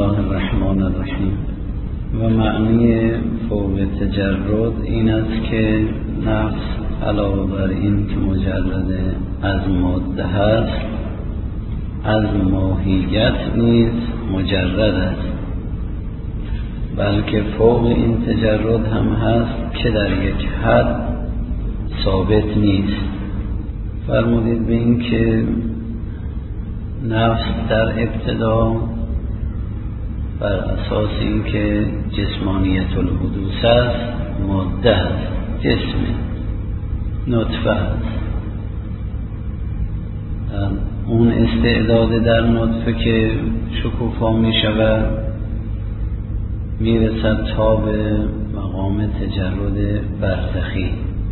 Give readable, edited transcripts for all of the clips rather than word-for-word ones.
الله الرحمن الرحیم. و معنی فوق تجرد این است که نفس علاوه بر این که مجرد از ماده هست، از ماهیت نیز مجرد است، بلکه فوق این تجرد هم هست که در یک حد ثابت نیست. فرمودید به این که نفس در ابتدا بر اساس این که جسمانیت الحدوث است، ماده است، جسم نطفه است. اون استعداد در نطفه که شکوفا می شود می رسد تا به مقام تجرد برزخی.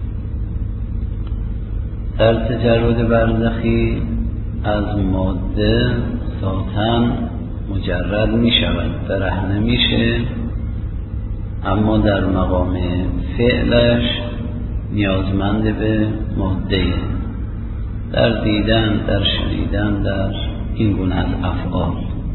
در تجرد برزخی از ماده ذاتاً مجرد می شود، برهنه میشه، اما در مقام فعلش نیازمند به ماده، در دیدن، در شنیدن، در این گونه از افعال،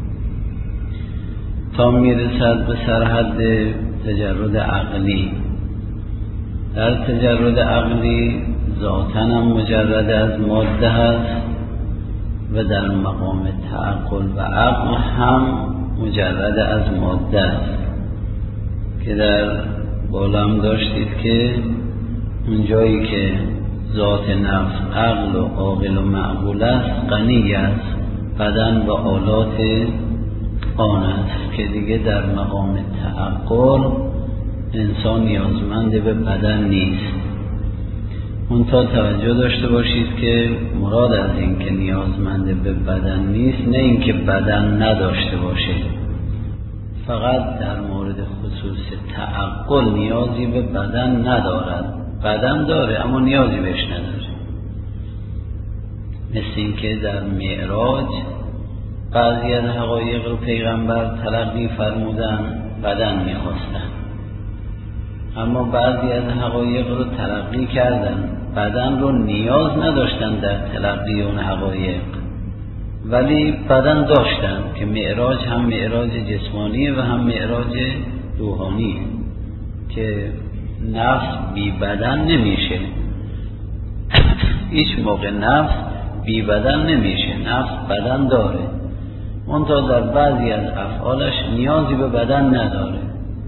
تا میرسد به سرحد تجرد عقلی. در تجرد عقلی ذاتاً هم مجرد از ماده هست و در مقام تعقل و عقل هم مجرد از ماده است که در بالام داشتید که اونجایی که ذات نفس عقل و عاقل و معقول است، غنی است، بدن و آلات آن است که دیگه در مقام تعقل انسان نیازمند به بدن نیست. منتها توجه داشته باشید که مراد از این که نیازمند به بدن نیست نه این که بدن نداشته باشه، فقط در مورد خصوص تعقل نیازی به بدن ندارد. بدن داره اما نیازی بهش نداره. مثل این که در معراج بعضی از حقایق رو پیغمبر تلقی فرمودن، بدن میخواستن، اما بعضی از حقایق رو تلقی کردن، بدن رو نیاز نداشتن در تلقی اون حقایق، ولی بدن داشتن که معراج هم معراج جسمانی و هم معراج روحانی، که نفس بی بدن نمیشه. هیچ موقع نفس بی بدن نمیشه، نفس بدن داره، منتها در بعضی از افعالش نیازی به بدن نداره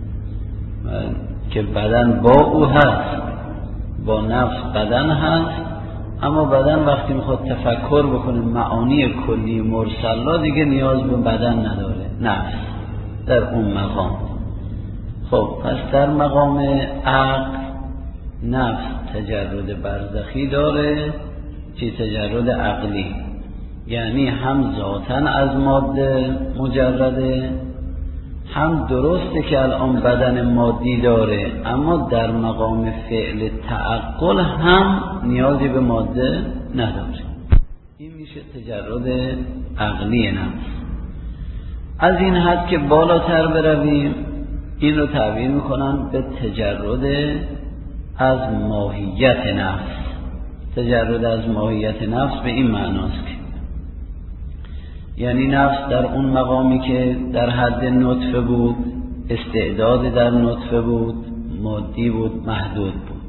که بدن با او هست، با نفس بدن هست، اما بدن وقتی میخواد تفکر بکنه معانی کلی مرسلا دیگه نیاز به بدن نداره، نفس در اون مقام. خب پس در مقام عقل نفس تجرد برزخی داره که تجرد عقلی، یعنی هم ذاتاً از ماده مجرده، هم درسته که الان بدن مادی داره، اما در مقام فعل تعقل هم نیازی به ماده نداره. این میشه تجرد عقلی نفس. از این حد که بالاتر برویم این رو تعبیر میکنن به تجرد از ماهیت نفس. تجرد از ماهیت نفس به این معناست که یعنی نفس در اون مقامی که در حد نطفه بود، استعداد در نطفه بود، مادی بود، محدود بود.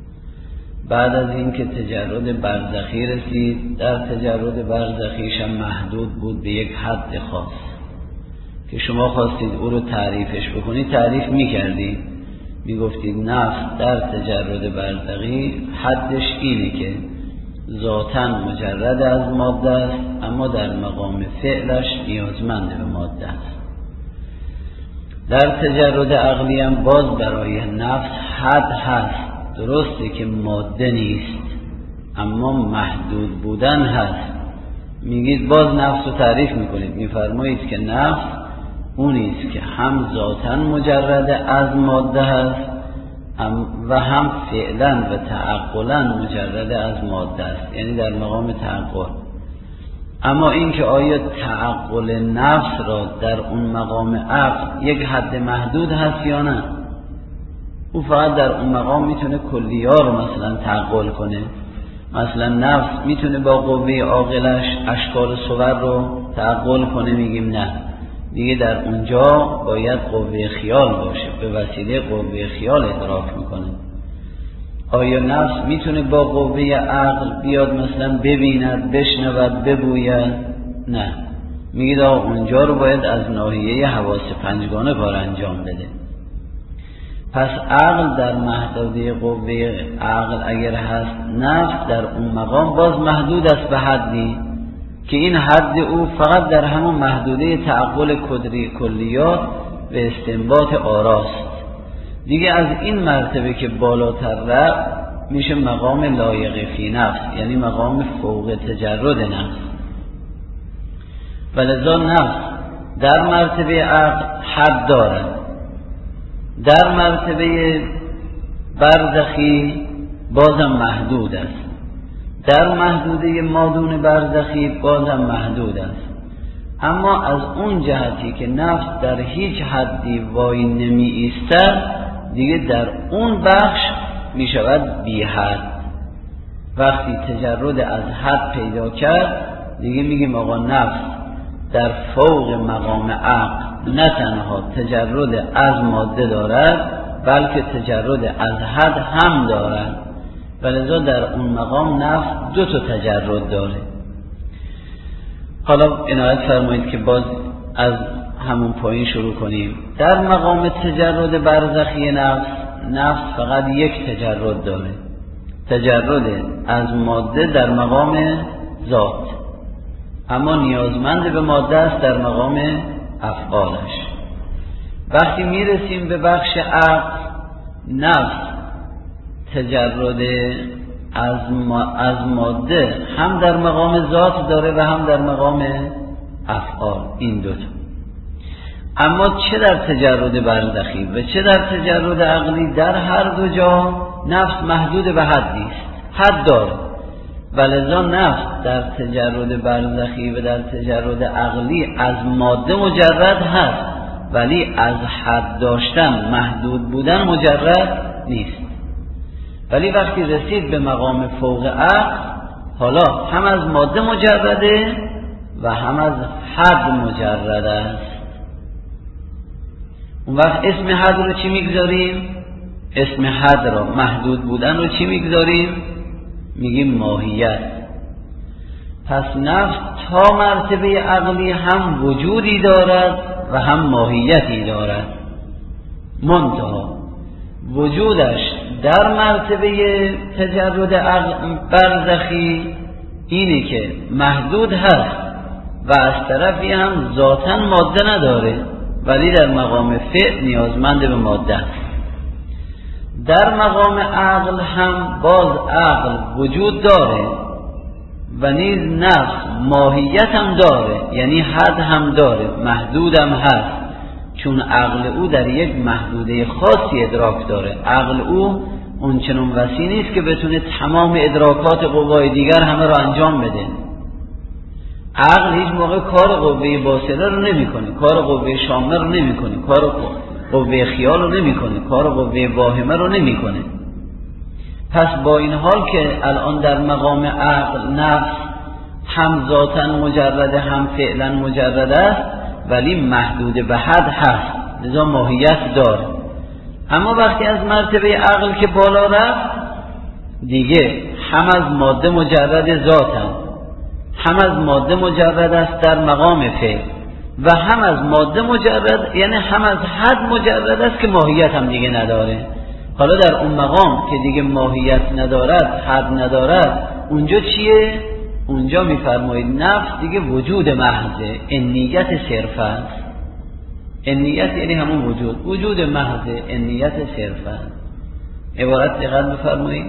بعد از این که تجرد برزخی رسید، در تجرد برزخیش هم محدود بود به یک حد خاص که شما خواستید او رو تعریفش بکنید، تعریف میکردید، میگفتید نفس در تجرد برزخی حدش اینه که ذاتاً مجرد از ماده است، اما در مقام فعلش نیازمند به ماده است. در تجرد عقلی هم باز برای نفس حد هست، درسته که ماده نیست اما محدود بودن هست. میگید باز نفس رو تعریف میکنید، میفرمایید که نفس اونیست که هم ذاتاً مجرد از ماده هست و هم فعلا و تعقلا مجرد از ماده است، یعنی در مقام تعقل. اما این که آیا تعقل نفس را در اون مقام عقل یک حد محدود هست یا نه، او فقط در اون مقام میتونه کلیه رو مثلا تعقل کنه. مثلا نفس میتونه با قوه عاقلش اشکال صور رو تعقل کنه، میگیم نه، دیگه در اونجا باید قوه خیال باشه، به وسیله قوه خیال ادراک میکنه. آیا نفس میتونه با قوه عقل بیاد مثلا ببیند، بشنود، ببوید؟ نه، میگید اونجا رو باید از ناحیه حواس پنجگانه کار انجام بده. پس عقل در محدوده قوه عقل اگر هست، نفس در اون مقام باز محدود است به حدی که این حد او فقط در همون محدوده تعقل کلیات و استنباط آراست. دیگه از این مرتبه که بالاتر رفت میشه مقام لایق فی نفس، یعنی مقام فوق تجرد نفس. ولذا نفس در مرتبه عقل حد دارد، در مرتبه برزخی بازم محدود است، در محدوده مادون برزخی بازم محدود است. اما از اون جهتی که نفس در هیچ حدی وای نمی ایستد، دیگه در اون بخش می شود بی حد. وقتی تجرد از حد پیدا کرد، دیگه میگیم آقا نفس در فوق مقام عقل نه تنها تجرد از ماده دارد، بلکه تجرد از حد هم دارد. ولذا در اون مقام نفس دو تا تجرد داره. حالا عنایت فرمایید که باز از همون پایین شروع کنیم. در مقام تجرد برزخی نفس فقط یک تجرد داره، تجرد از ماده در مقام ذات، اما نیازمند به ماده است در مقام افعالش. وقتی میرسیم به بخش عقل، نفس تجرد از ماده هم در مقام ذات داره و هم در مقام افعال، این دوتا. اما چه در تجرد برزخی و چه در تجرد عقلی، در هر دو جا نفس محدود به حدی است، حد داره. ولذا نفس در تجرد برزخی و در تجرد عقلی از ماده مجرد هست، ولی از حد داشتن، محدود بودن مجرد نیست. ولی وقتی رسید به مقام فوق عقل، حالا هم از ماده مجرده و هم از حد مجرد است. اون وقت اسم حد رو چی میگذاریم؟ اسم حد را، محدود بودن رو چی میگذاریم؟ میگیم ماهیت. پس نفس تا مرتبه عقلی هم وجودی دارد و هم ماهیتی دارد. منتها وجودش در مرتبه تجرد برزخی اینه که محدود هست و از طرفی هم ذاتاً ماده نداره، ولی در مقام فعل نیازمند به ماده است. در مقام عقل هم باز عقل وجود داره و نیز نفس ماهیت هم داره، یعنی حد هم داره، محدود هم هست، چون عقل او در یک محدوده خاصی ادراک داره. عقل او اونچنان وسیع نیست که بتونه تمام ادراکات قوای دیگر همه را انجام بده. عقل هیچ موقع کار قوه باصره رو نمیکنه، کار قوه شامه رو نمیکنه، کار قوه خیال رو نمیکنه، کار قوه واهمه رو نمیکنه. پس با این حال که الان در مقام عقل نفس هم ذاتاً مجرده هم فعلاً مجرده است، ولی محدود به حد هست، لذا ماهیت داره. اما وقتی از مرتبه عقل که بالا رفت، دیگه هم از ماده مجرد ذاتاً، هم از ماده مجرد است در مقام فعل و هم از ماده مجرد، یعنی هم از حد مجرد است که ماهیت هم دیگه نداره. حالا در اون مقام که دیگه ماهیت ندارد، حد ندارد، اونجا چیه؟ اونجا میفرمایید نفس دیگه وجود محضه، انیت صرف است. انیت یعنی همون وجود محض، انیت صرف است. عبارت دقت بفرمایید.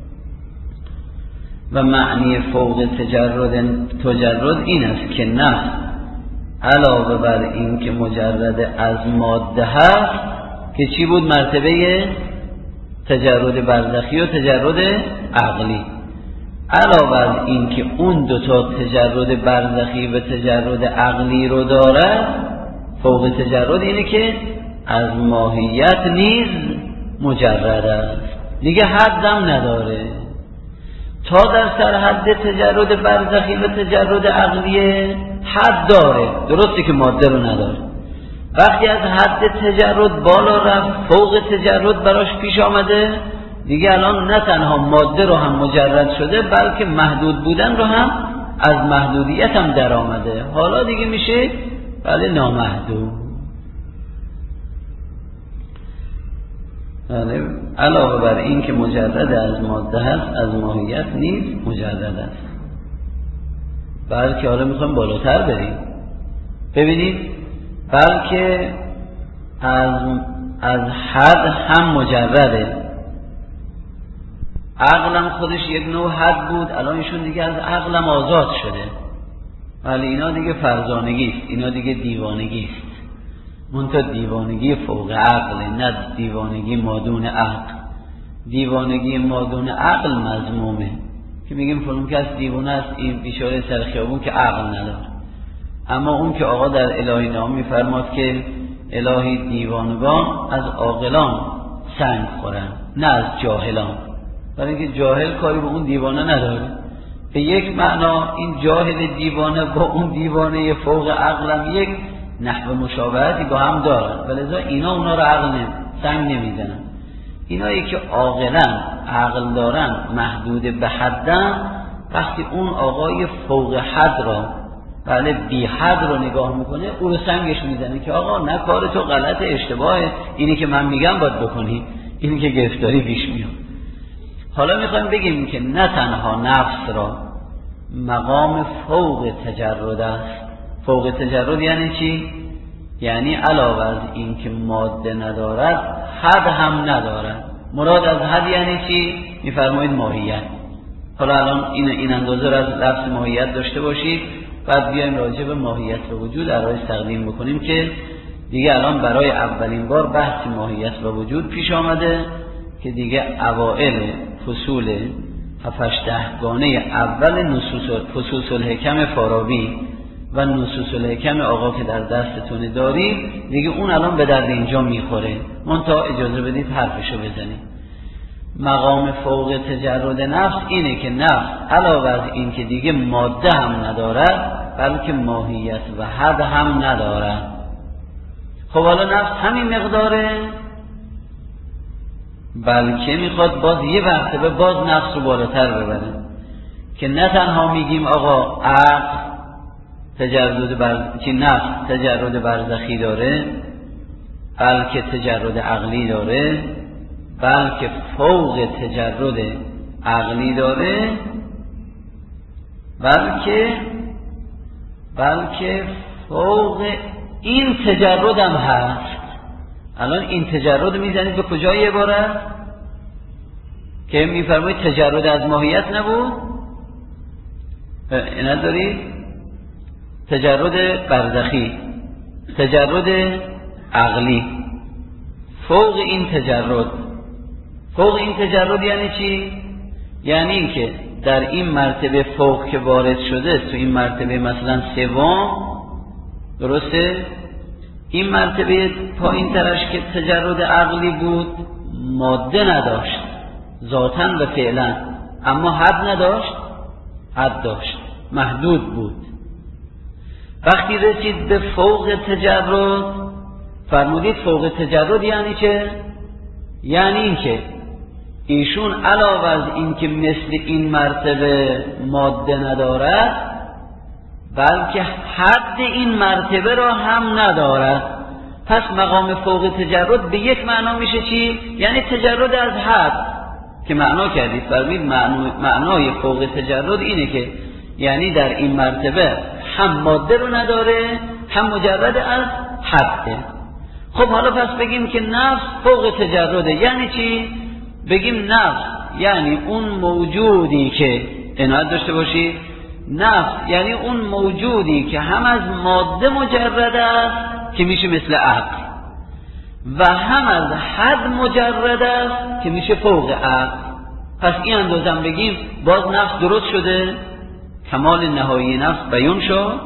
و معنی فوق تجرد این است که نفس علاوه بر این که مجرد از ماده هست، که چی بود؟ مرتبه تجرد برزخی و تجرد عقلی. علاوه بر این که اون دوتا تجرد برزخی و تجرد عقلی رو دارد، فوق تجرد اینه که از ماهیت نیز مجرد است، دیگه حدم نداره. تا در سرحد تجرد برزخی و تجرد عقلی حد داره، درسته که ماده رو نداره، وقتی از حد تجرد بالا رفت، فوق تجرد براش پیش آمده، دیگه الان نه تنها ماده رو هم مجرد شده، بلکه محدود بودن رو هم از محدودیت هم در آمده. حالا دیگه میشه بله نامحدود. علاوه بر این که مجرد از ماده هست، از ماهیت نیز مجرد است. بلکه حالا میخوایم بالاتر بریم، ببینید، بلکه از حد هم مجرده. عقلم خودش یک نوع حد بود، الان ایشون دیگه از عقلم آزاد شده. ولی اینا دیگه فرزانگی است، اینا دیگه دیوانگی است. منتها دیوانگی فوق عقل، نه دیوانگی مادون عقل. دیوانگی مادون عقل مذمومه، که میگیم فلان کس دیوانه است، این بیچاره سر خیابون که عقل نداره. اما اون که آقا در الهی نامه میفرماد که الهی دیوانگان از عاقلان سنگ خورن، نه از جاهلان، برای اینکه جاهل کاری به اون دیوانه نداره. به یک معنا این جاهل دیوانه با اون دیوانه فوق عقلم یک نحو مشابهتی با هم دارن، ولذا اینا اونا رو سنگ نمیزنن. اینایی که عاقلن، عقل دارن، محدود به حدن، وقتی اون آقای فوق حد را، بله بی حد رو نگاه میکنه، او رو سنگش میزنه که آقا نه، کار تو غلط، اشتباهه، اینی که من میگم باید بکنی، اینی که گرفتاری پیش میاد. حالا میخوایم بگیم که نه تنها نفس را مقام فوق تجرد است. فوق تجرد یعنی چی؟ یعنی علاوه از این که ماده ندارد، حد هم ندارد. مراد از حد یعنی چی؟ میفرمایید ماهیت. حالا الان این اندازه را از لفظ ماهیت داشته باشید، بعد بیایم راجع به ماهیت و وجود عرایض تقدیم بکنیم که دیگه الان برای اولین بار بحث ماهیت و وجود پیش آمده که دیگه اوائل فصول 7-8 گانه اول فصوص الحکم فارابی و نصوص الحکم آقا که در دستتون دارید، دیگه اون الان به درد اینجا میخوره. منتها اجازه بدید حرفشو بزنیم. مقام فوق تجرد نفس اینه که نفس علاوه از این که دیگه ماده هم ندارد، بلکه ماهیت و حد هم ندارد. خب حالا نفس همین مقداره، بلکه میخواد باز یه مرتبه باز نفس رو بالاتر ببره، که نه تنها میگیم آقا عقل نفس تجرد برزخی داره، بلکه تجرد عقلی داره، بلکه فوق تجرد عقلی داره، بلکه فوق این تجرد هم هست. الان این تجرد میزنید به کجای عبارت؟ که میفرمایید تجرد از ماهیت نبود؟ ندارید؟ تجرد برزخی، تجرد عقلی، فوق این تجرد. فوق این تجرد یعنی چی؟ یعنی این که در این مرتبه فوق که وارد شده، تو این مرتبه مثلا سوم، درسته؟ این مرتبه پایین ترش که تجرد عقلی بود، ماده نداشت ذاتاً و فعلا، اما حد نداشت، حد داشت، محدود بود. وقتی رسید به فوق تجرد، فرمودید فوق تجرد یعنی چه؟ یعنی این که ایشون علاوه از این که مثل این مرتبه ماده ندارد، بلکه حد این مرتبه را هم ندارد. پس مقام فوق تجرد به یک معنا میشه چی؟ یعنی تجرد از حد که معنا کردید. فرمید معنای فوق تجرد اینه که یعنی در این مرتبه هم ماده رو نداره، هم مجرد از حده. خب حالا پس بگیم که نفس فوق تجرده، یعنی چی؟ بگیم نفس یعنی اون موجودی که، عنایت داشته باشید، نفس یعنی اون موجودی که هم از ماده مجرد است که میشه مثل عقل، و هم از حد مجرد است که میشه فوق عقل. پس این اندازم بگیم باز نفس درست شده، کمال نهایی نفس بیان شد.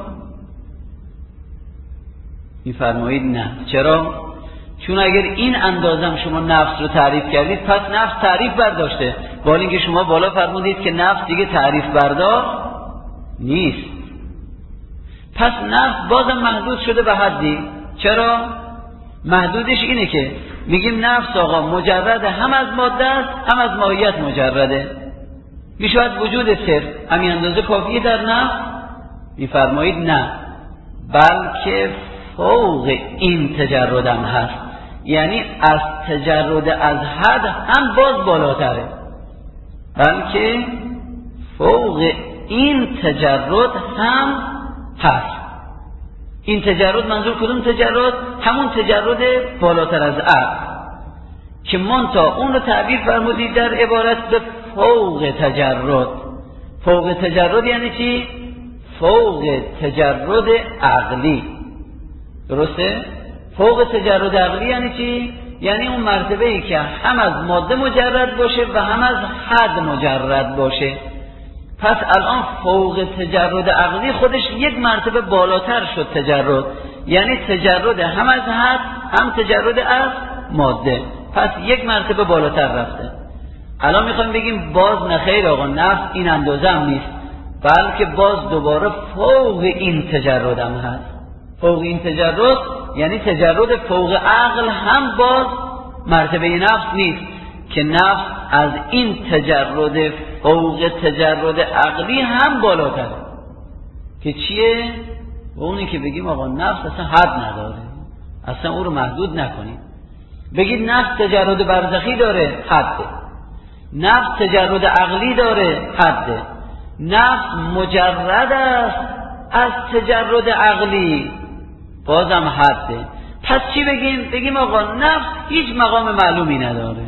میفرمایید نه. چرا؟ چون اگر این اندازم شما نفس رو تعریف کردید، پس نفس تعریف برداشته، با اینکه شما بالا فرمودید که نفس دیگه تعریف بردار نیست. پس نفس بازم محدود شده به حدی. چرا؟ محدودش اینه که میگیم نفس آقا مجرد هم از ماده است هم از ماهیت مجرده، میشود وجود صرف همین اندازه کافیه در نفس؟ میفرمایید نه، بلکه فوق این تجردم هست، یعنی از تجرد از حد هم باز بالاتره، بلکه فوق این تجرد هم هست. این تجرد منظور کدوم تجرد؟ همون تجرد بالاتر از عقل که منتها اون رو تعبیر فرمودید در عبارت به فوق تجرد. فوق تجرد یعنی چی؟ فوق تجرد عقلی. درسته؟ فوق تجرد عقلی یعنی چی؟ یعنی اون مرتبه‌ای که هم از ماده مجرد باشه و هم از حد مجرد باشه. پس الان فوق تجرد عقلی خودش یک مرتبه بالاتر شد تجرد، یعنی تجرد هم از حد هم تجرد از ماده، پس یک مرتبه بالاتر رفته. الان میخوایم بگیم باز نخیر آقا، نفس این اندازه هم نیست، بلکه باز دوباره فوق این تجرد هم هست. فوق این تجرد یعنی تجرد فوق عقل هم باز مرتبه نفس نیست، که نفس از این تجرد فوق تجرد عقلی هم بالاتره. که چیه؟ و اونی که بگیم آقا نفس اصلا حد نداره، اصلا او رو محدود نکنید. بگید نفس تجرد برزخی داره، حده. نفس تجرد عقلی داره، حده. نفس مجرد است از تجرد عقلی، بازم حده. پس چی بگیم؟ بگیم آقا نفس هیچ مقام معلومی نداره،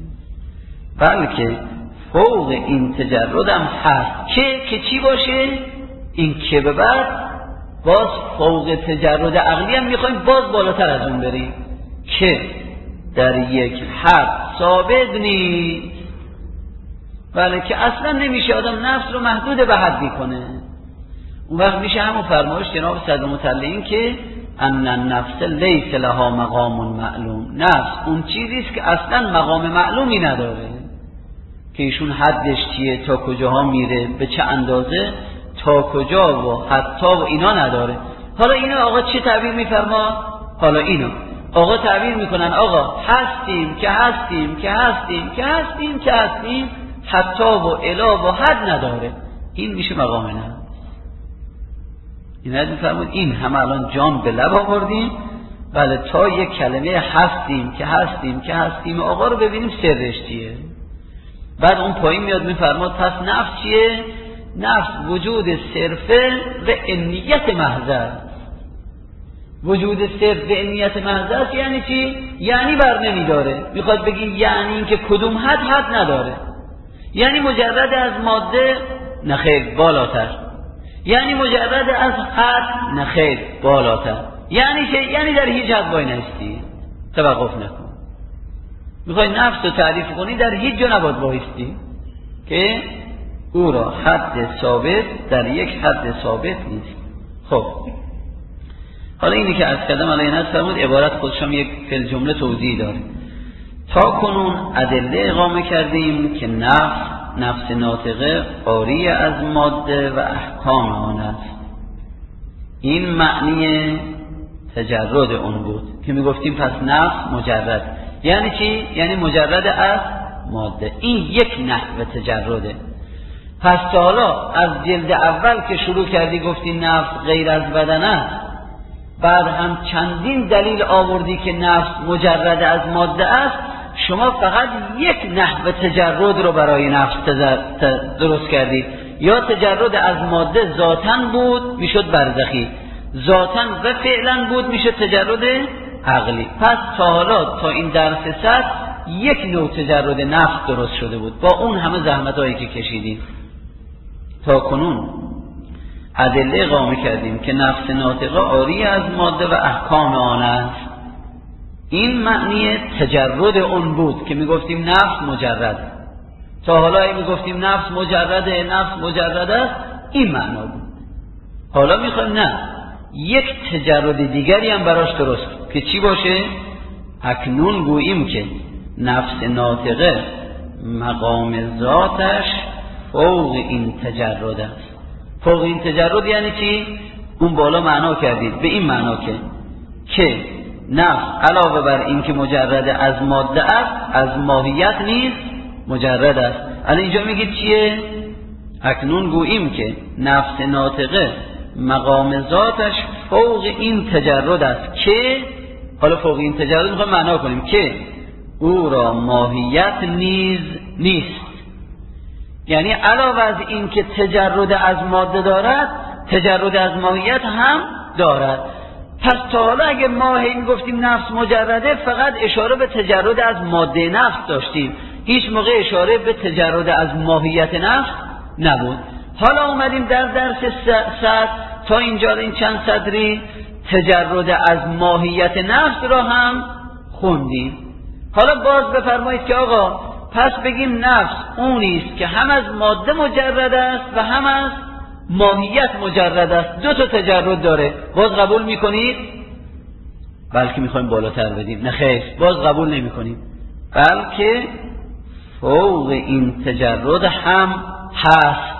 بلکه فوق این تجرد هم هست که چی باشه؟ این که به بعد باز فوق تجرد عقلی هم میخوایم باز بالاتر از اون بریم که در یک حد ثابت نیست. بله، که اصلا نمیشه آدم نفس رو محدود به حدی کنه. اون وقت میشه همون فرمایش جناب صدر مطلعین که ان النفس لیس لها مقام معلوم. نفس اون چیزیست که اصلا مقام معلومی نداره، که ایشون حدش چیه، تا کجاها میره، به چه اندازه، تا کجا و حتی و اینا نداره. حالا اینو آقا چه تعبیر میفرما؟ حالا اینو آقا تعبیر میکنن آقا هستیم که هستیم که هستیم که هستیم که هستیم، حتی و الا و حد نداره. این میشه مقام نه. این حد میفرمود این همه الان جان به لب آوردیم، بله، تا یک کلمه هستیم که هستیم که هستیم آقا رو ببینیم سرش چیه. بعد اون پایین میاد میفرماد پس نفس چیه؟ نفس وجود صرفه و انیت محض است. وجود صرف و انیت محض است یعنی چی؟ یعنی بر نمیداره. میخواد بگی یعنی این که کدوم حد نداره، یعنی مجرد از ماده نخیر بالاتر، یعنی مجرد از حد نخیر بالاتر، یعنی چه؟ یعنی در هیچ حد وای نستی، توقف نکن. میخوای نفس رو تعریف کنی در هیچ جا نباید وایستی، که او را حد ثابت در یک حد ثابت نیست. خب حالا اینی که عرض کردم الان هست فرمود عبارت خودشم یک فعل جمله توضیح داره. تا کنون ادله اقامه کردیم که نفس ناطقه عاری از ماده و احکام آن است. این معنی تجرد اون بود که میگفتیم پس نفس مجرد یعنی چی؟ یعنی مجرد از ماده. این یک نحو تجرده. پس تا حالا از جلد اول که شروع کردی گفتی نفس غیر از بدن است، بعد هم چندین دلیل آوردی که نفس مجرد از ماده است، شما فقط یک نحو تجرد رو برای نفس درست کردی. یا تجرد از ماده ذاتاً بود میشد برزخی، ذاتاً و فعلاً بود میشد تجرد عقلی. پس تا حالا تا این درس صد یک نوع تجرد نفس درست شده بود با اون همه زحمتایی که کشیدیم. تا کنون ادله اقامه کردیم که نفس ناطقه عاری از ماده و احکام آن است. این معنی تجرد اون بود که میگفتیم نفس مجرد. تا حالا میگفتیم نفس مجرده، نفس مجرد است، این معنا بود. حالا میخوایم نه، یک تجرد دیگری هم براش درست که چی باشه؟ اکنون گوییم که نفس ناطقه مقام ذاتش فوق این تجرد است. فوق این تجرد یعنی چی؟ اون بالا معنا کردید به این معنا که نفس علاوه بر این که مجرد از ماده است از ماهیت نیز مجرد است. الان اینجا میگه چیه؟ اکنون گوییم که نفس ناطقه مقام ذاتش فوق این تجرد است که، حالا فوق این تجرد میخوایم معنا کنیم که او را ماهیت نیز نیست. یعنی علاوه از این که تجرد از ماده دارد تجرد از ماهیت هم دارد. پس تا حالا اگه ما این گفتیم نفس مجرده فقط اشاره به تجرد از ماده نفس داشتیم، هیچ موقع اشاره به تجرد از ماهیت نفس نبود. حالا اومدیم در درس 100 تا اینجا این چند صدری تجرد از ماهیت نفس را هم خوندیم. حالا باز بفرمایید که آقا پس بگیم نفس اونیست که هم از ماده مجرد است و هم از ماهیت مجرد است، دو تا تجرد داره، باز قبول میکنید؟ بلکه میخوایم بالاتر بدیم. نه خیر، باز قبول نمیکنیم، بلکه فوق این تجرد هم هست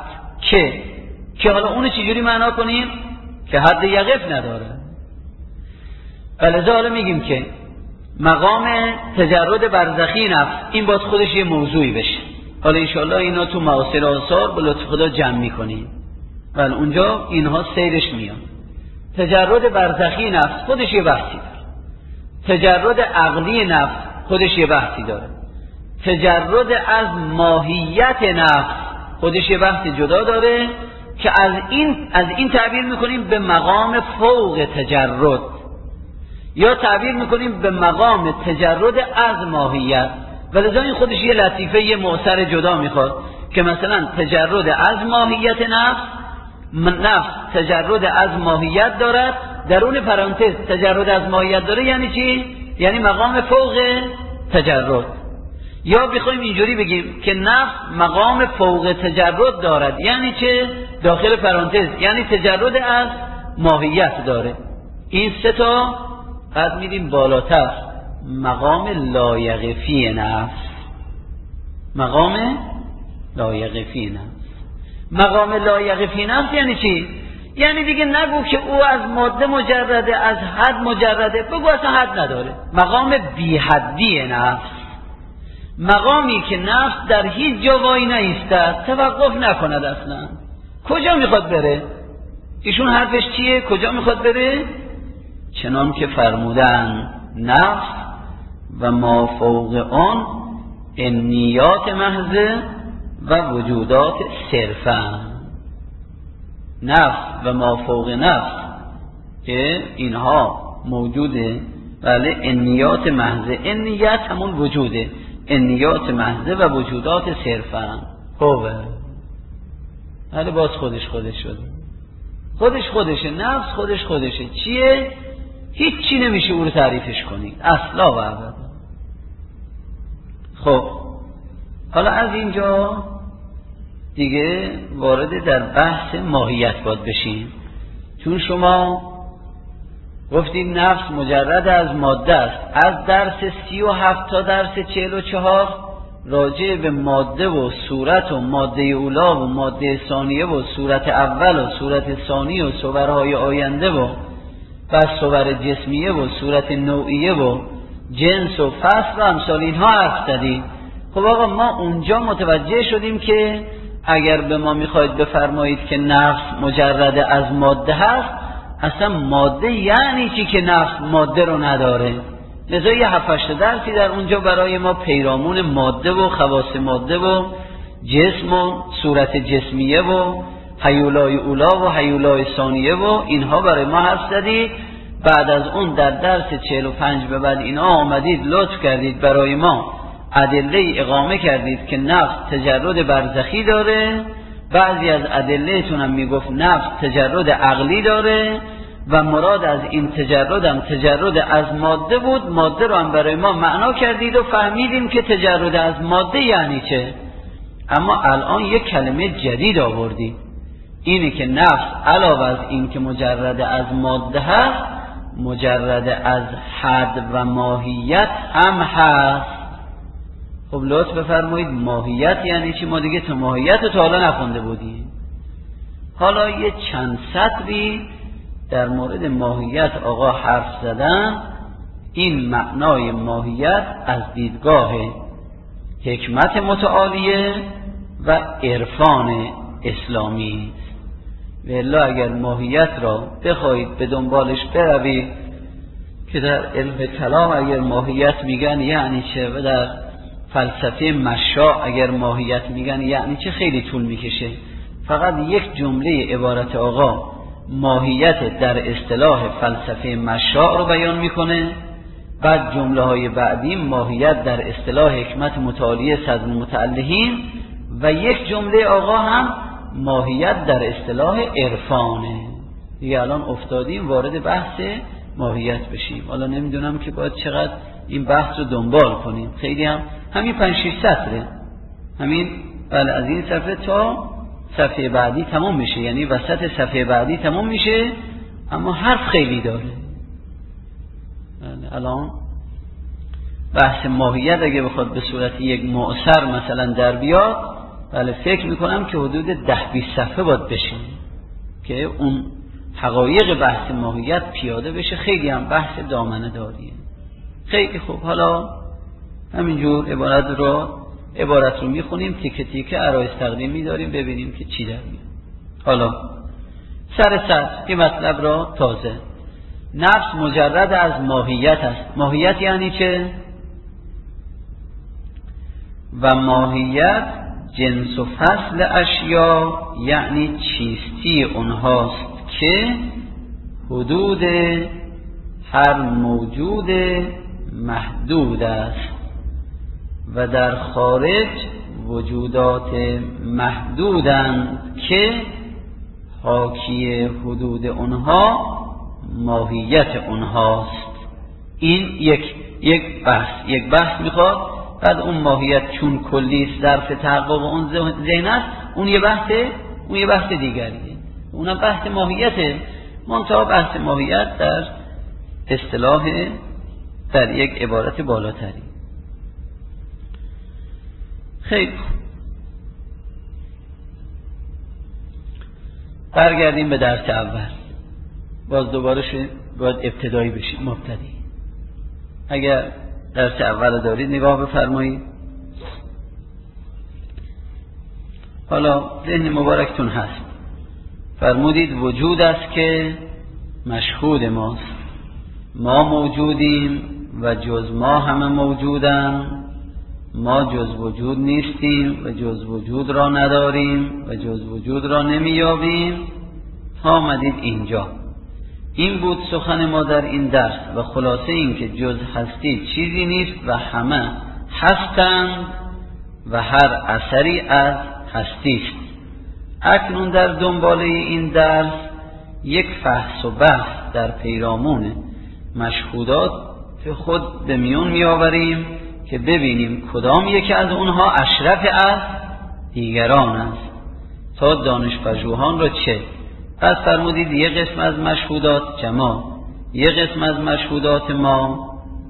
که حالا اونو چجوری معنا کنیم؟ که حد یقف نداره. ولذا حالا میگیم که مقام تجرد برزخی نفس این باید خودش یه موضوعی بشه. حالا انشاءالله اینا تو معاصر آثار به لطف خدا جمع میکنیم، ولی اونجا اینها سیرش میاد. تجرد برزخی نفس خودش یه بحثی داره، تجرد عقلی نفس خودش یه بحثی داره، تجرد از ماهیت نفس خودش یه بحث جدا داره که از این تعبیر میکنیم به مقام فوق تجرد، یا تعبیر میکنیم به مقام تجرد از ماهیت. ولذا این خودش یه لطیفه یه معصر جدا میخواد که مثلا تجرد از ماهیت نفس تجرد از ماهیت دارد، درون پرانتز تجرد از ماهیت داره. یعنی چی؟ یعنی مقام فوق تجرد. یا بخوایم اینجوری بگیم که نفس مقام فوق تجرد دارد، یعنی چه؟ داخل پرانتز یعنی تجرد از ماهیت داره. این سه تا بعد میریم بالاتر، مقام لایقفی نفس. مقام لایقفی نفس، مقام لایقفی نفس یعنی چی؟ یعنی دیگه نگو که او از ماده مجرده، از حد مجرده، بگو اصلا حد نداره. مقام بی حدی نفس، مقامی که نفس در هیچ جا وای نایستد، توقف نکند اصلا. کجا میخواد بره؟ ایشون حرفش چیه؟ کجا میخواد بره؟ چنان که فرمودن نفس و ما فوق آن انیات محضه و وجودات صرفا. نفس و ما فوق نفس که اینها موجوده، بله، انیات محضه، انیت همون وجوده، انیات محضه و وجودات صرفا. خوبه، بله، باز خودش شده، خودشه، نفس خودشه. چیه؟ هیچ چی نمیشه او رو تعریفش کنید اصلا و ابدا. خب حالا از اینجا دیگه وارد در بحث ماهیت باید بشیم، چون شما گفتیم نفس مجرد از ماده است. از درس 37 تا درس 44 راجع به ماده و صورت و ماده اولا و ماده ثانیه و صورت اول و صورت ثانی و صورهای آینده و بعد صور جسمیه و صورت نوعیه و جنس و فصل و امثال اینها حرف زدیم. خب آقا ما اونجا متوجه شدیم که اگر به ما میخواید بفرمایید که نفس مجرد از ماده هست، اصلا ماده یعنی چی که نفس ماده رو نداره؟ لذا یه 7-8 درسی در اونجا برای ما پیرامون ماده و خواص ماده و جسم و صورت جسمیه و هیولای اولا و هیولای ثانیه و اینها برای ما حرف زدید. بعد از اون در درس 45 به بعد اینا آمدید لطف کردید برای ما ادله اقامه کردید که نفس تجرد برزخی داره، بعضی از ادلهتون هم میگفت نفس تجرد عقلی داره و مراد از این تجرد هم تجرد از ماده بود. ماده رو هم برای ما معنا کردید و فهمیدیم که تجرد از ماده یعنی چه. اما الان یک کلمه جدید آوردید، اینه که نفس علاوه از این که مجرد از ماده هست، مجرد از حد و ماهیت هم هست. خب لطف بفرمایید ماهیت یعنی چی؟ ما دیگه تو ماهیت رو تا حالا نخونده بودیم. حالا یه چند سطری در مورد ماهیت آقا حرف زدن، این معنای ماهیت از دیدگاه حکمت متعالیه و عرفان اسلامی. و الا اگر ماهیت را بخواهید به دنبالش بروید که در علم کلام اگر ماهیت میگن یعنی چه و در فلسفه مشاع اگر ماهیت میگن یعنی چه، خیلی طول میکشه. فقط یک جمله عبارت آقا ماهیت در اصطلاح فلسفه مشاع رو بیان میکنه، بعد جمله های بعدی ماهیت در اصطلاح حکمت متعالیه صدر المتعلهین، و یک جمله آقا هم ماهیت در اصطلاح عرفانه. دیگه الان افتادیم وارد بحث ماهیت بشیم. حالا نمیدونم که باید چقدر این بحث رو دنبال کنیم. خیلی هم همین 5-6 سطره، همین بله از این صفحه تا صفحه بعدی تمام میشه، یعنی وسط صفحه بعدی تمام میشه، اما حرف خیلی داره. بله الان بحث ماهیت اگه بخواد به صورت یک معصر مثلا در بیاد، بله فکر میکنم که حدود 10-20 صفحه باید بشه که اون حقایق بحث ماهیت پیاده بشه. خیلی هم بحث دامنه داریه. خیلی خوب، حالا همینجور عبارت رو میخونیم، تیکه تیکه عرایض تقدیمی داریم ببینیم که چی در میاد. حالا سر این مطلب را تازه، نفس مجرد از ماهیت است. ماهیت یعنی چه؟ و ماهیت جنس و فصل اشیا یعنی چیستی اونهاست که حدود هر موجود محدود است و در خارج وجودات محدودند که حاکی حدود اونها ماهیت اونهاست. این یک بحث میخواد. بعد اون ماهیت چون کلی ظرف تحقق اون ذهن است، اون یه بحث دیگریه، اونم بحث ماهیته. منتها بحث ماهیت در اصطلاح در یک عبارت بالاتری. خیلی برگردیم به درس اول. باز دوباره باید ابتدایی بشیم، مبتدی. اگر درس اول دارید نگاه بفرمایید. حالا ذهن مبارکتون هست، فرمودید وجود است که مشهود ماست. ما موجودیم و جز ما همه موجودند. ما جز وجود نیستیم و جز وجود را نداریم و جز وجود را نمیابیم. تا آمدید اینجا. این بود سخن ما در این درس و خلاصه این که جز هستی چیزی نیست و همه هستند و هر اثری از هستی است. اکنون در دنباله این درس یک فحص و بحث در پیرامون مشهودات خود به میون میآوریم که ببینیم کدام یکی از اونها اشرف از دیگران است تا دانش‌پژوهان را چه. پس فرمودید یک قسم از مشهودات جماع، یک قسم از مشهودات ما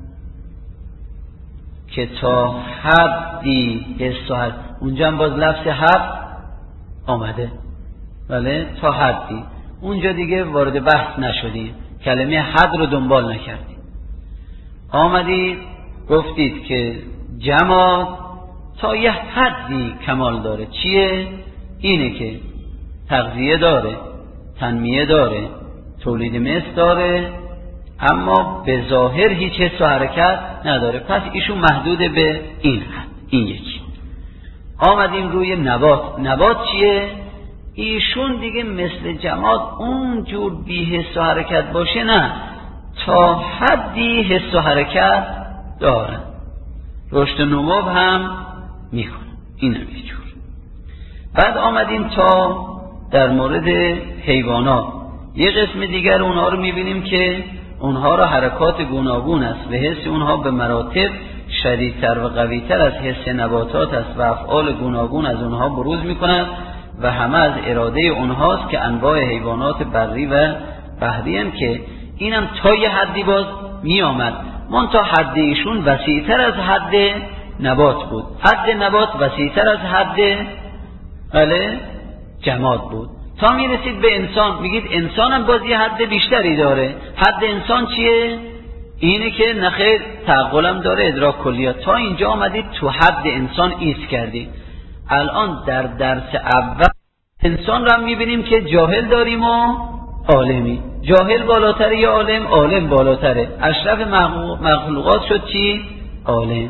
که تا حدی حس و حد، اونجا هم باز لفظ حد آمده، بله تا حدی، اونجا دیگه وارد بحث نشدیم، کلمه حد رو دنبال نکردیم. آمدید گفتید که جماع تا یه حدی کمال داره. چیه؟ اینه که تغذیه داره، تنمیه داره، تولید مثل داره، اما به ظاهر هیچ حس و حرکت نداره. پس ایشون محدود به این حد. این یکی. آمدیم روی نبات چیه؟ ایشون دیگه مثل جماد اون جور بی حس و حرکت باشه نه، تا حدی حس و حرکت داره، رشد و نمو هم میکنه. این هم یه جور. بعد آمدیم تا در مورد حیوانات یه قسم دیگر اونها رو میبینیم که اونها را حرکات گوناگون است و حس اونها به مراتب شدیدتر و قویتر از حس نباتات است و افعال گوناگون از اونها بروز میکنند و همه از اراده اونهاست که انواع حیوانات بری و بحری هم که اینم تا یه حدی باز می آمد. منتها حد ایشون وسیع‌تر از حد نبات بود. حد نبات وسیع‌تر از حد جماد بود. تا میرسید به انسان، میگید انسان هم باز یه حد بیشتری داره. حد انسان چیه؟ اینه که نخیر تعقلم داره، ادراک کلیات. تا اینجا آمدید تو حد انسان ایست کردید. الان در درس اول انسان رو هم میبینیم که جاهل داریم و عالمی. جاهل بالاتره یا عالم؟ عالم بالاتره. اشرف مخلوقات شد چی؟ عالم.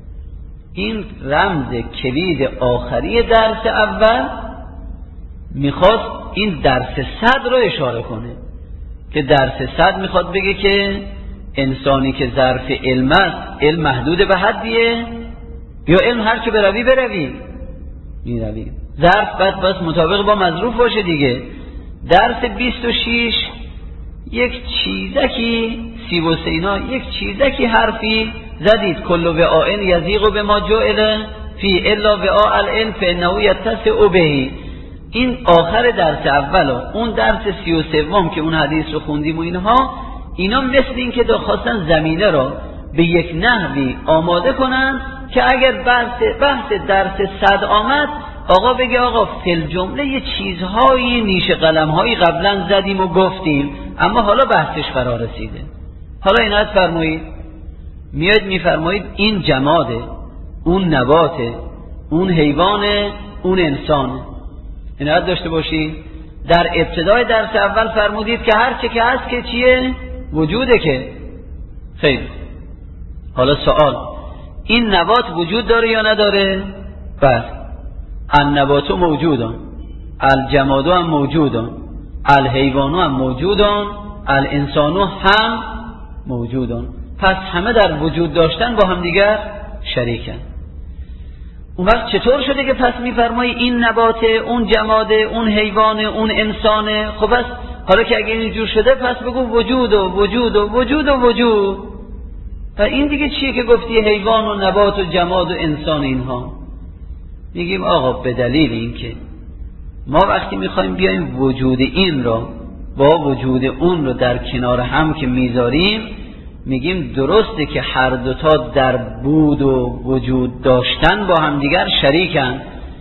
این رمز کلید آخری درس اول میخواست این درس 100 رو اشاره کنه، که درس 100 میخواد بگه که انسانی که ظرف علم است، علم محدود به حدیه یا علم هر چه بروی میروی. ظرف بس مطابق با مظروف باشه دیگه. درس 26 یک چیزکی 33 اینا یک چیزکی حرفی زدید، کل وعاء یضیق بما جعل فی الا وعاء العلم فانه یتسع به. این آخر درس اول اون درس 33 که اون حدیث رو خوندیم و اینا مثل این که خواستن زمینه رو به یک نحوی آماده کنن که اگر بحث درس 100 آمد، آقا بگه آقا فی الجمله یه چیزهایی نیش قلمهایی قبلا زدیم و گفتیم، اما حالا بحثش فرا رسیده. حالا اینات فرمایید، میاد میفرمایید این جماده، اون نباته، اون حیوانه، اون انسانه. اینات داشته باشید. در ابتدای درس اول فرمودید که هر چه که هست که چیه؟ وجوده. که خیر، حالا سوال، این نبات وجود داره یا نداره؟ بله، النبات موجودن، الجماد هم موجودن، الحیوان هم موجودن، الانسان هم موجودن. پس همه در وجود داشتن با هم دیگر شریکن. اون وقت چطور شده که پس میفرمایی این نباته، اون جماده، اون حیوانه، اون انسانه؟ خب پس حالا که اگه اینجور شده پس بگو وجود و وجود و وجود و وجود. و این دیگه چیه که گفتی حیوان و نبات و جماد و انسان اینها؟ میگیم آقا به دلیل این که ما وقتی میخوایم بیایم وجود این را با وجود اون رو در کنار هم که میذاریم، میگیم درسته که هر دوتا در بود و وجود داشتن با هم دیگر شریکن،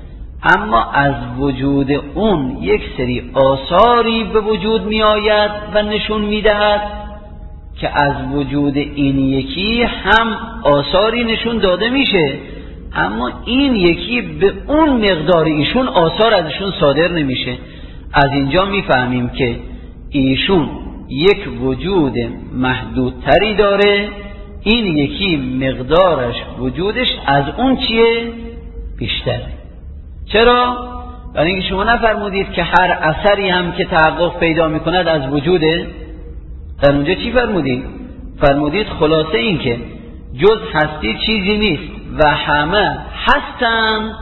اما از وجود اون یک سری آثاری به وجود میآید و نشون میدهد که از وجود این یکی هم آثاری نشون داده میشه، اما این یکی به اون مقدار ایشون آثار ازشون صادر نمیشه. از اینجا میفهمیم که ایشون یک وجود محدودتری داره، این یکی مقدارش وجودش از اون چیه؟ بیشتره. چرا؟ برای اینکه شما نفرمودید که هر اثری هم که تحقق پیدا میکند از وجوده؟ در اونجا چی فرمودید؟ فرمودید خلاصه این که جز هستی چیزی نیست و همه هستند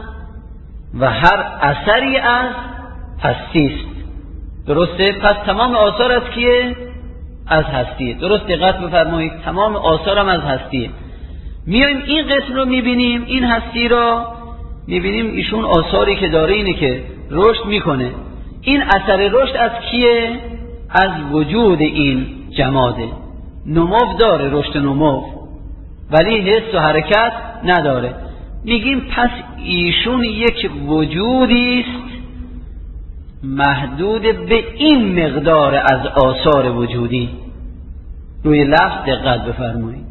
و هر اثری از هستیست. درسته؟ پس تمام آثار از کیه؟ از هستیه. درست دقت بفرمایید، تمام آثار هم از هستیه. میایم این قسم رو میبینیم، این هستی را میبینیم، ایشون آثاری که داره اینه که رشد میکنه. این اثر رشد از کیه؟ از وجود این جماده. نمو داره، رشد نمو، ولی حس و حرکت نداره. میگیم پس ایشون یک وجودی است محدود به این مقدار از آثار وجودی. روی لفظ دقت بفرمایید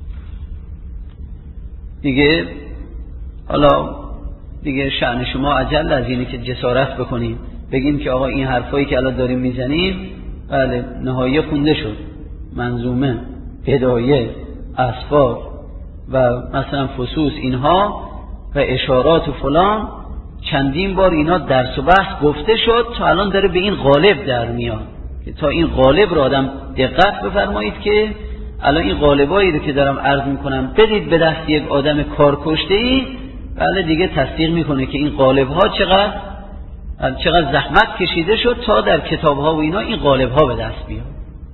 دیگه. حالا دیگه شأن شما عجل از اینه که جسارت بکنیم بگیم که آقا این حرفایی که الان داریم میزنیم بله نهایه خونده شد، منظومه، بدایه، اسفار و مثلا فصوص اینها و اشارات و فلان، چندین بار اینا درس و بحث گفته شد تا الان داره به این غالب در میاد. که تا این غالب رو آدم دقت بفرمایید که الان این غالبایی رو که دارم عرض میکنم بدید به دست یک آدم کارکشته‌ای، بله دیگه تصدیق میکنه که این غالب‌ها چقدر زحمت کشیده شد تا در کتاب‌ها و اینا این غالب‌ها به دست بیاد.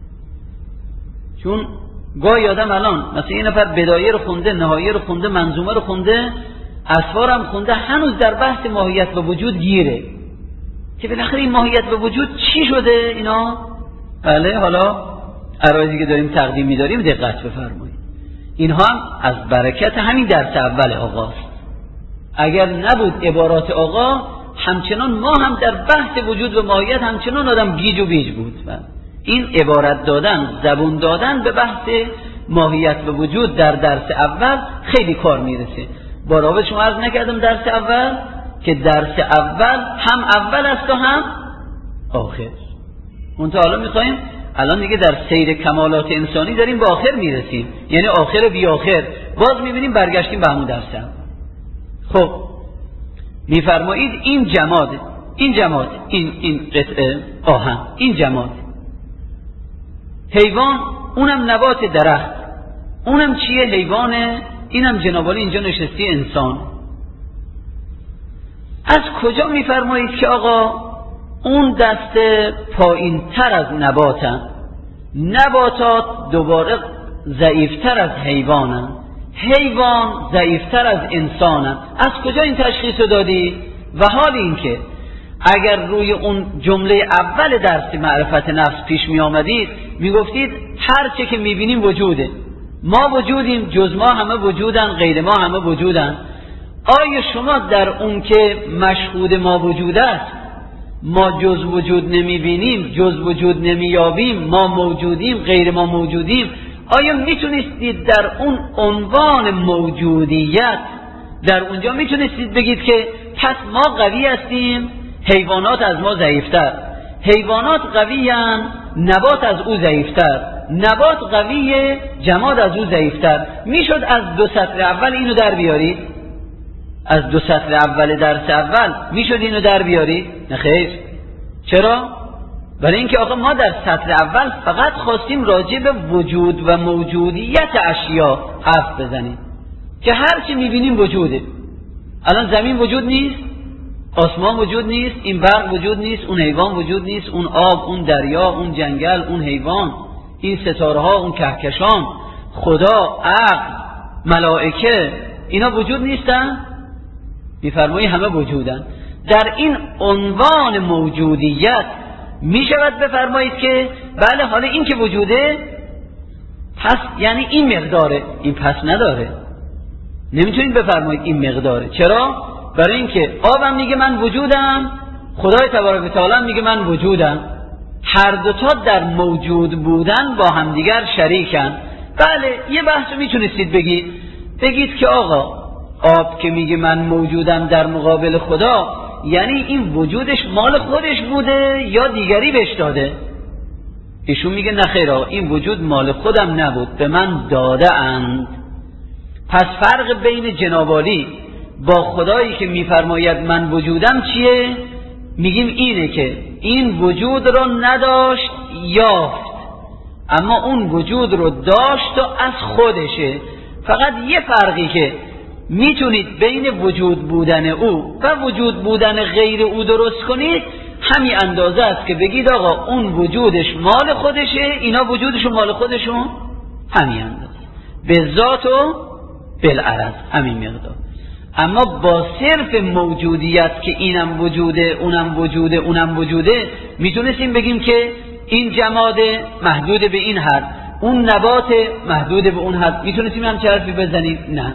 چون گاهی آدم الان مثلا این نفر بدایه رو خونده، نهایه رو خونده، منظومه رو خونده، اسفار هم خونده، هنوز در بحث ماهیت و وجود گیره که بالاخره این ماهیت و وجود چی شده اینا. بله حالا عرایزی که داریم تقدیم می‌داریم دقت بفرمایید، اینها هم از برکت همین درس اول آقاست. اگر نبود عبارات آقا همچنان ما هم در بحث وجود و ماهیت همچنان آدم گیج و بیج بود. این عبارت دادن، زبون دادن به بحث ماهیت و وجود در درس اول خیلی کار میرسه. بارها به شما عرض نکردم درس اول که درس اول هم اول است و هم آخر. منتها حالا میخوایم الان دیگه در سیر کمالات انسانی داریم به آخر میرسیم، یعنی آخر بی آخر. باز میبینیم برگشتیم به همون درس هم. خب میفرمایید این جماد، این قطعه آهن، این جماد، حیوان، اونم نبات درخت، اونم چیه؟ حیوانه، اینم جنابالی اینجا نشستی انسان. از کجا میفرمایید که آقا اون دست پایین تر از نباتن، نباتات دوباره ضعیفتر از حیوانن، حیوان ضعیفتر از انسانن؟ از کجا این تشخیص رو دادی؟ و حال این که اگر روی اون جمله اول درس معرفت نفس پیش می آمدید می گفتید هر چه که می بینیم وجوده، ما وجودیم، جز ما همه وجودن، غیر ما همه وجودن. آیا شما در اون که مشهود ما وجود است، ما جز وجود نمی بینیم، جز وجود نمی یابیم، ما موجودیم، غیر ما موجودیم، آیا میتونستید در اون عنوان موجودیت در اونجا میتونستید بگید که پس ما قوی هستیم، حیوانات از ما ضعیفتر، حیوانات قویان، نبات از او ضعیفتر، نبات قویه، جماد از او ضعیفتر؟ میشد از دو سطر اول اینو در بیارید؟ از دو سطر اول درس اول میشد اینو در بیارید؟ نه خیر. چرا؟ برای اینکه آقا ما در سطر اول فقط خواستیم راجع به وجود و موجودیت اشیا حرف بزنیم که هر چی میبینیم وجوده. الان زمین وجود نیست، آسمان وجود نیست، این برق وجود نیست، اون حیوان وجود نیست، اون آب، اون دریا، اون جنگل، اون حیوان، این ستاره ها، اون کهکشان، خدا، عقل، ملائکه، اینا وجود نیستن؟ میفرمایی همه وجودن. در این عنوان موجودیت می شود بفرمایید که بله حالا این که وجوده پس یعنی این مقداره، این پس نداره. نمیتونید بفرمایید این مقداره. چرا؟ برای اینکه آبم میگه من وجودم، خدای تبارک و تعالی میگه من وجودم. هر دوتا در موجود بودن با همدیگر شریکن. بله یه بحث میتونستید بگید که آقا آب که میگه من موجودم در مقابل خدا، یعنی این وجودش مال خودش بوده یا دیگری بهش داده؟ ایشون میگه نه خیر آقا، این وجود مال خودم نبود، به من داده اند. پس فرق بین جناب عالی با خدایی که میفرماید من وجودم چیه؟ میگیم اینه که این وجود رو نداشت یافت، اما اون وجود رو داشت و از خودشه. فقط یه فرقی که میتونید بین وجود بودن او و وجود بودن غیر او درست کنید همین اندازه است که بگید آقا اون وجودش مال خودشه، اینا وجودشون مال خودشون، همین اندازه، به ذات و بالعرض همین مقدار. اما با صرف موجودیت که اینم وجوده، اونم وجوده، اونم وجوده، میتونستیم بگیم که این جماد محدود به این حد، اون نبات محدود به اون حد، میتونستیم هم چه حرفی بزنیم؟ نه.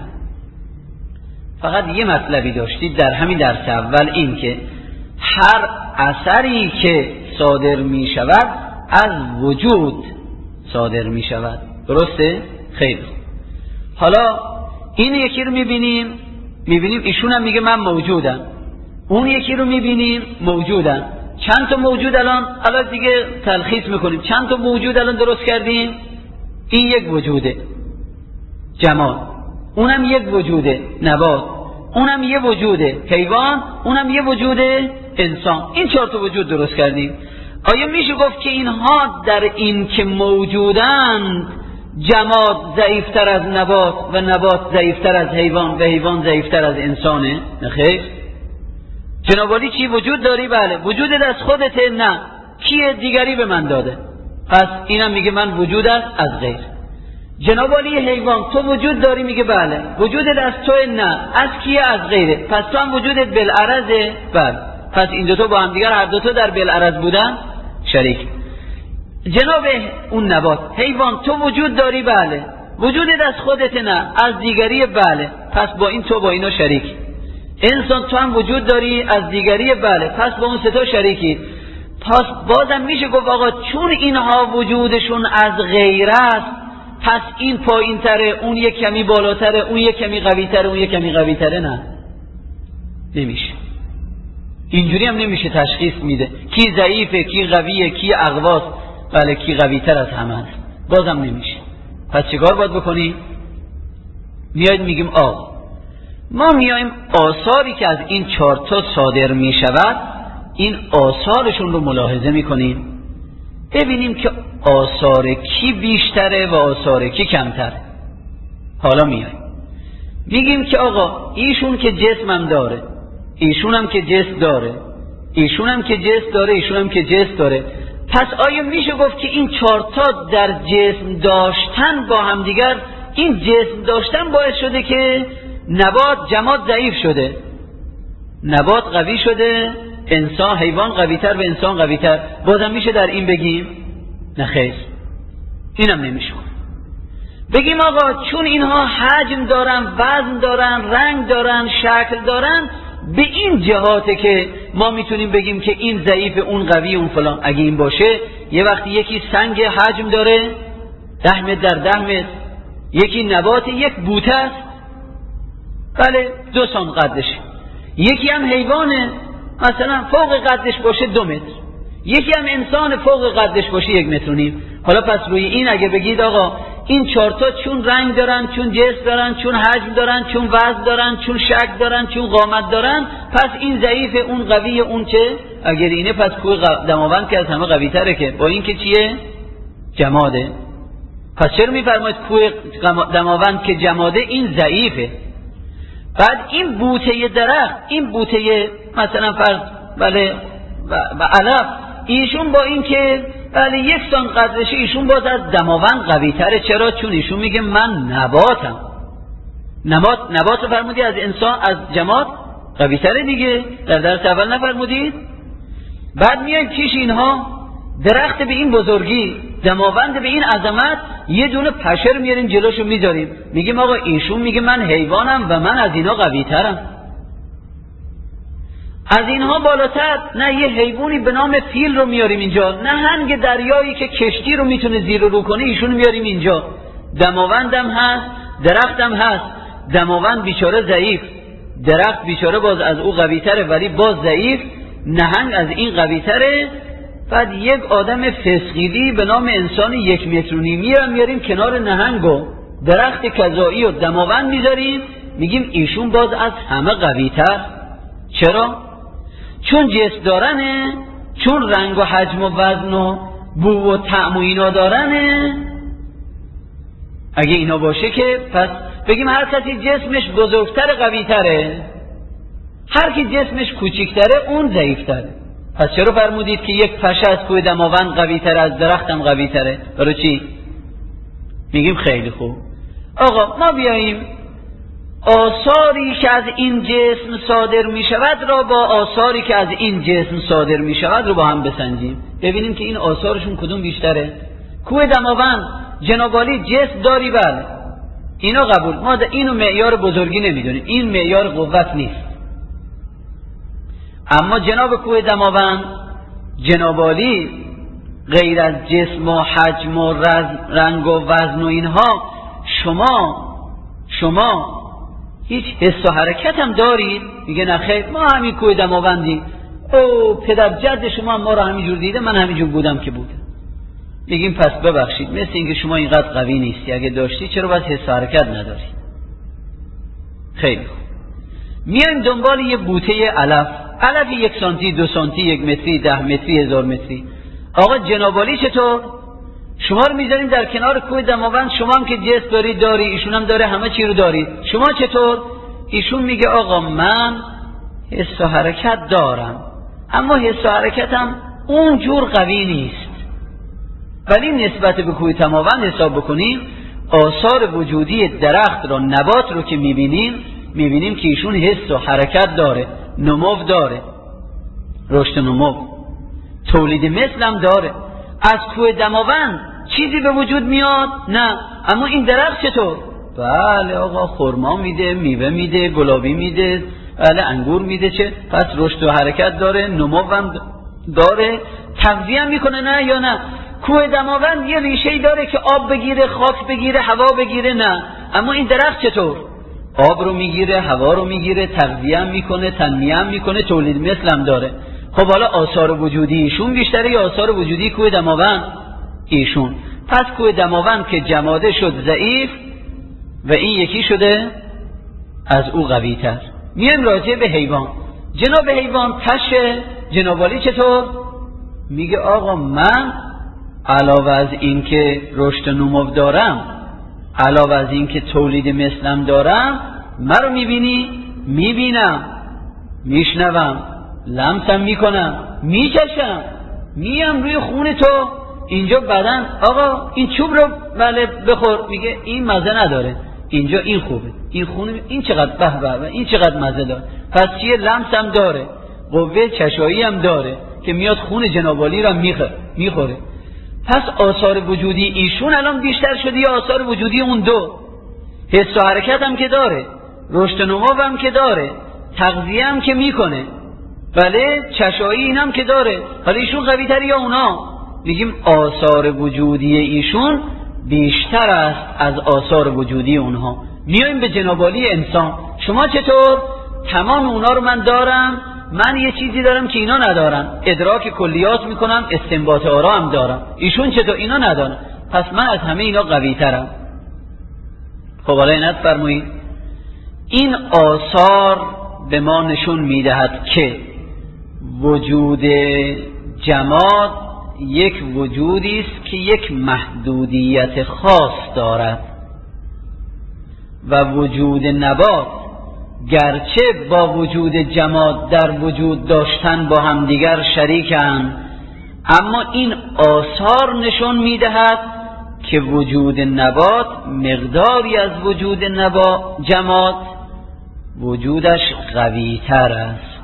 فقط یه مطلبی داشتید در همین درس اول، این که هر اثری که صادر می شود از وجود صادر می شود. درسته؟ خیلی خوب. حالا این یکی رو میبینیم ایشون هم میگه من موجودم، اون یکی رو میبینیم موجودم. چند تا موجود الان دیگه تلخیص میکنیم، چند تا موجود الان درست کردیم؟ این یک وجوده جماد، اونم یک وجوده نبات، اونم یه وجوده حیوان، اونم یه وجوده انسان. این 4 تا وجود درست کردیم. آیا میشه گفت که اینها در این که موجودند جماد ضعیفتر از نبات و نبات ضعیفتر از حیوان و حیوان ضعیفتر از انسانه؟ نه خیر. جناب عالی چی وجود داری؟ بله. وجودت از خودته؟ نه. کیه؟ دیگری به من داده. پس اینم میگه من وجود است از غیر. جناب عالی حیوان تو وجود داری؟ میگه بله. وجودت از توه؟ نه. از کیه؟ از غیره. پس تو هم وجودت بالعرضه؟ بله. پس این دوتا با هم دیگر هر دوتا در بالعرض بودن شریک. جناب اون نبات حیوان تو وجود داری؟ بله. وجودت از خودت؟ نه. از دیگری؟ بله. پس با این تو با اینا شریک. انسان تو هم وجود داری، از دیگری بله، پس با اون 3 شریکی. پس بازم میشه گفت آقا چون اینها وجودشون از غیر است، پس این پایین تره، اون یک کمی بالاتره، اون یک کمی قوی تره، اون یک کمی قوی تره. نه، نمیشه. اینجوری هم نمیشه تشخیص میده کی ضعیفه، کی قویه، کی اقواست، بله کی قوی تر از همه است. بازم نمیشه. پس چیکار باید بکنیم؟ میاید میگیم آقا ما میایم آثاری که از این 4 صادر میشود، این آثارشون رو ملاحظه میکنیم، ببینیم که آثار کی بیشتره و آثار کی کمتره. حالا میایم میگیم که آقا ایشون که جسمم داره، ایشونم که جسم داره، ایشونم که جسم داره، ایشونم که جسم داره، پس آیا میشه گفت که این 4 در جسم داشتن با همدیگر، این جسم داشتن باعث شده که نبات جماد ضعیف شده، نبات قوی شده، انسان حیوان قوی تر و انسان قوی تر، بازم میشه در این بگیم؟ نه خیر، اینم نمیشه. بگیم آقا چون اینها حجم دارن، وزن دارن، رنگ دارن، شکل دارن، به این جهاته که ما میتونیم بگیم که این ضعیف، اون قوی، اون فلان. اگه این باشه یه وقتی یکی سنگ حجم داره 10 متر در 10 متر، یکی نبات یک بوته است، بله 2 سانت قدش، یکی هم حیوانه مثلا فوق قدش باشه 2 متر، یکی هم انسان فوق قدش باشه 1.5 متر. حالا پس روی این اگه بگید آقا این 4 چون رنگ دارن، چون جسم دارن، چون حجم دارن، چون وزن دارن، چون شکل دارن، چون قامت دارن، پس این ضعیف، اون قوی، اون چه؟ اگر اینه پس کوه دماوند که از همه قوی تره، که با این که چیه؟ جماده. پس چرا میفرماید کوه دماوند که جماده این ضعیفه؟ بعد این بوته درخت، این بوته مثلا فرض بله و علف، ایشون با این که بله 1 سانت قدرشه، ایشون باز از دماوند قوی تره. چرا؟ چون ایشون میگه من نباتم. نبات رو فرمودی از انسان، از جماد قوی تره دیگه، در درس اول نفرمودید؟ بعد میایم پیش اینها، درخت به این بزرگی، دماوند به این عظمت، یه دونه پشر میاریم جلوشو میذاریم، میگیم آقا ایشون میگه من حیوانم و من از اینا قوی ترم. از اینها بالاتر نه یه حیوانی به نام فیل رو میاریم اینجا، نه نهنگ دریایی که کشتی رو میتونه زیر و رو کنه، ایشون میاریم اینجا. دماوندم هست، درختم هست، دماوند بیچاره ضعیف، درخت بیچاره باز از او قوی تره ولی باز ضعیف، نهنگ از این قوی تره. بعد یک آدم فسقیلی به نام انسان 1.5 متر میاریم کنار نهنگ و درخت کذایی و دماوند میذاریم، میگیم ایشون باز از همه قوی تر. چرا؟ چون جسم دارنه، چون رنگ و حجم و وزن و بو و طعم و اینا دارنه. اگه اینا باشه که پس بگیم هر کسی جسمش بزرگتر قوی تره، هر کی جسمش کوچیکتره اون ضعیفتره. پس چرا فرمودید که یک پشه از کوه دماوند قوی تره، از درختم قوی تره؟ برای چی؟ میگیم خیلی خوب آقا ما بیاییم آثاری که از این جسم صادر می شود را با آثاری که از این جسم صادر می شود رو با هم بسنجیم، ببینیم که این آثارشون کدوم بیشتره. کوه دماوند جناب عالی جسم داری، بله اینا قبول، ما اینو معیار بزرگی نمیدونیم، این معیار قوت نیست. اما جناب کوه دماوند جناب عالی غیر از جسم و حجم و رنگ و وزن و اینها شما هیچ حس و حرکت هم دارید؟ میگه نه خیر، ما همین کوه دماوندی، او پدر جد شما ما رو همینجور دیده، من همینجور بودم که بودم. میگیم پس ببخشید، مثل اینکه شما اینقدر قوی نیستی، اگه داشتی چرا بس حس و حرکت نداری؟ خیلی خوب، میایم دنبال یه بوته علف 1 سانتی، 2 سانتی، 1 متری، 10 متری، 1000 متری. آقا جناب عالی چطور؟ شما رو میذاریم در کنار کوه دماوند، شما هم که جسم داری، ایشون هم داره، همه چی رو دارید، شما چطور؟ ایشون میگه آقا من حس و حرکت دارم، اما حس و حرکتم اونجور قوی نیست. ولی نسبت به کوه دماوند حساب بکنیم، آثار وجودی درخت رو، نبات رو که میبینیم که ایشون حس و حرکت داره، نمو داره، رشد نمو، تولید مثل هم داره. از کوه دماوند چیزی به وجود میاد؟ نه. اما این درخت چطور؟ بله آقا خرما میده، میوه میده، گلابی میده، بله انگور میده چه؟ پس رشد و حرکت داره، نمو هم داره، تغذیه هم میکنه نه یا نه؟ کوه دماوند یه ریشه‌ای داره که آب بگیره، خاک بگیره، هوا بگیره؟ نه. اما این درخت چطور؟ آب رو میگیره، هوا رو میگیره، تغذیه هم میکنه، تنمیه هم میکنه، تولید مثل هم داره. خب حالا آثار وجودی ایشون بیشتره یا آثار وجودی کوه دماوند؟ ایشون. پس کوه دماوند که جماده شد ضعیف و این یکی شده از او قوی تر. میایم راجع به حیوان. جناب حیوان پشه، جناب عالی چطور؟ میگه آقا من علاوه از این که رشد نمو دارم، علاوه از این که تولید مثلم دارم، من رو میبینی؟ میبینم، میشنوم، لمسم میکنم، میچشم، میم روی خون تو اینجا بدن. آقا این چوب رو بله بخور. میگه این مزه نداره، اینجا این خوبه، این خون این چقدر به به، این چقدر مزه داره. پس چیه؟ لمسم داره، قوه چشایی هم داره که میاد خون جناب عالی را میخوره. پس آثار وجودی ایشون الان بیشتر شده یا آثار وجودی اون دو؟ حس و حرکت هم که داره، رشد و نمو هم که داره، تغذیه هم که میکنه، بله چشایی اینم که داره. حالا ایشون قوی تر یا اونا؟ میگیم آثار وجودی ایشون بیشتر است از آثار وجودی اونها. میایم به جناب عالی انسان. شما چطور؟ تمام اونا رو من دارم، من یه چیزی دارم که اینا ندارن، ادراک کلیات میکنم، استنباط آرا هم دارم. ایشون چطور؟ اینا ندارن. پس من از همه اینا قوی ترم. خب حالا اینت فرمایید این آثار به ما نشون میدهد که وجود جماد یک وجودی است که یک محدودیت خاص دارد و وجود نبات گرچه با وجود جماد در وجود داشتن با همدیگر شریکند، اما این آثار نشون میدهد که وجود نبات مقداری از وجود جماد وجودش قوی تر است.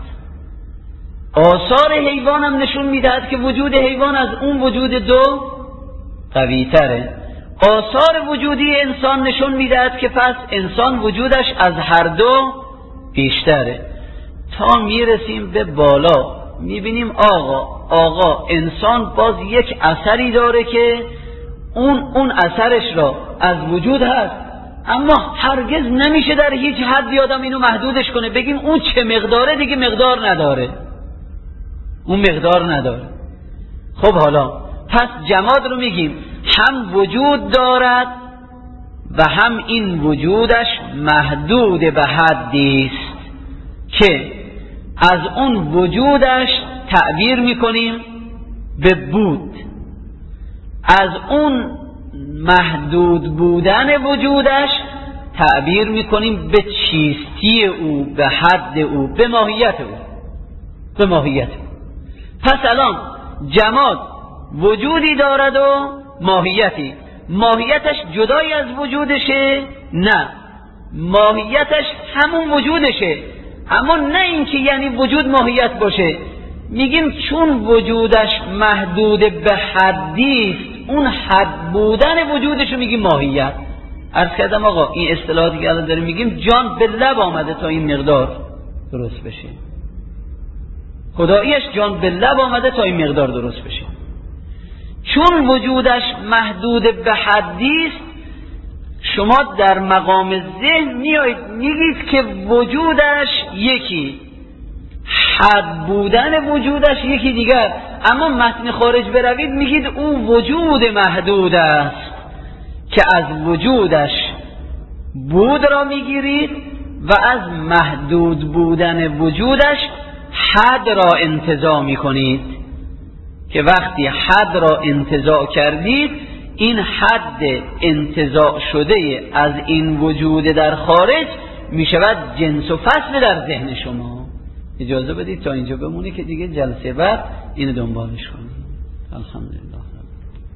آثار حیوان هم نشون میدهد که وجود حیوان از اون وجود دو قوی تره. آثار وجودی انسان نشون میدهد که پس انسان وجودش از هر دو بیشتره. تا میرسیم به بالا میبینیم آقا انسان باز یک اثری داره که اون اثرش را از وجود هست، اما هرگز نمیشه در هیچ حدی آدم اینو محدودش کنه بگیم اون چه مقداره دیگه مقدار نداره، اون مقدار نداره. خب حالا پس جماد رو میگیم هم وجود دارد و هم این وجودش محدود به حدی است که از اون وجودش تعبیر میکنیم به بود، از اون محدود بودن وجودش تعبیر میکنیم به چیستی او، به حد او، به ماهیت او، به ماهیت او. پس الان جماد وجودی دارد و ماهیتی. ماهیتش جدای از وجودشه؟ نه، ماهیتش همون وجودشه، اما نه اینکه یعنی وجود ماهیت باشه. میگیم چون وجودش محدود به حدیست، اون حد بودن وجودشو میگیم ماهیت. عرض کردم آقا این اصطلاحاتی که الان داریم میگیم جان به لب آمده تا این مقدار درست بشه، خداییش جان به لب آمده تا این مقدار درست بشه. چون وجودش محدود به حدیست، شما در مقام ذهن میایید میگید که وجودش یکی، حد بودن وجودش یکی دیگر، اما متن خارج بروید میگید او وجود محدود است که از وجودش بود را میگیرید و از محدود بودن وجودش حد را انتزاع میکنید که وقتی حد را انتزاع کردید این حد انتزاع شده از این وجود در خارج میشود جنس و فصل در ذهن شما. اجازه بدید تا اینجا بمونی که دیگه جلسه بعد اینو دنبالش کنیم. الحمدلله.